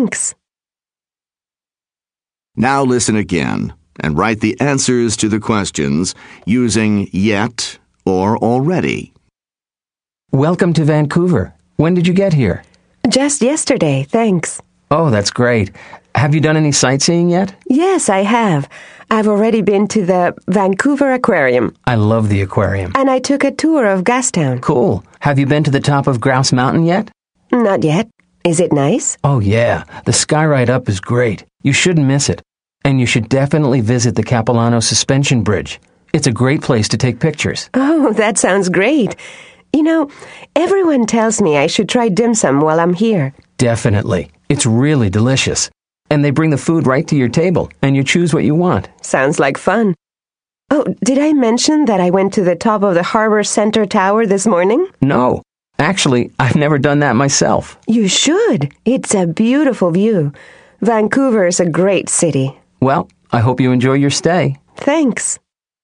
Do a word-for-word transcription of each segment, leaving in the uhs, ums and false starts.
Thanks. Now listen again and write the answers to the questions using yet or already. Welcome to Vancouver. When did you get here? Just yesterday, thanks. Oh, that's great. Have you done any sightseeing yet? Yes, I have. I've already been to the Vancouver Aquarium. I love the aquarium. And I took a tour of Gastown. Cool. Have you been to the top of Grouse Mountain yet? Not yet. Is it nice? Oh, yeah. The sky right up is great. You shouldn't miss it. And you should definitely visit the Capilano Suspension Bridge. It's a great place to take pictures. Oh, that sounds great. You know, everyone tells me I should try dim sum while I'm here. Definitely. It's really delicious. And they bring the food right to your table, and you choose what you want. Sounds like fun. Oh, did I mention that I went to the top of the Harbor Center Tower this morning? No. Actually, I've never done that myself. You should. It's a beautiful view. Vancouver is a great city. Well, I hope you enjoy your stay. Thanks.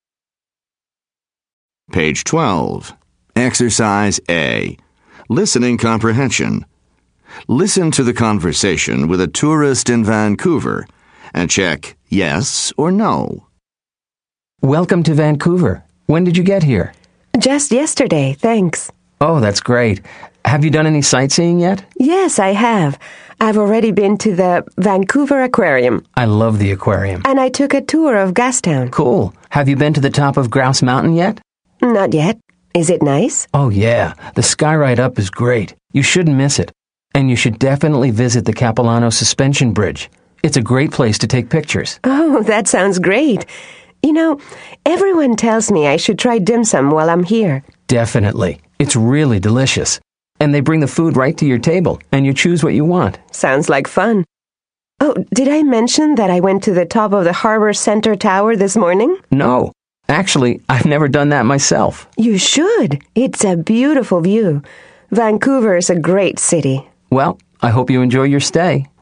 Page twelve. Exercise A. Listening comprehension. Listen to the conversation with a tourist in Vancouver and check yes or no. Welcome to Vancouver. When did you get here? Just yesterday, thanks. Oh, that's great. Have you done any sightseeing yet? Yes, I have. I've already been to the Vancouver Aquarium. I love the aquarium. And I took a tour of Gastown. Cool. Have you been to the top of Grouse Mountain yet? Not yet. Is it nice? Oh, yeah. The sky right up is great. You shouldn't miss it. And you should definitely visit the Capilano Suspension Bridge. It's a great place to take pictures. Oh, that sounds great. You know, everyone tells me I should try dim sum while I'm here. Definitely. It's really delicious. And they bring the food right to your table, and you choose what you want. Sounds like fun. Oh, did I mention that I went to the top of the Harbor Center Tower this morning? No. Actually, I've never done that myself. You should. It's a beautiful view. Vancouver is a great city. Well, I hope you enjoy your stay.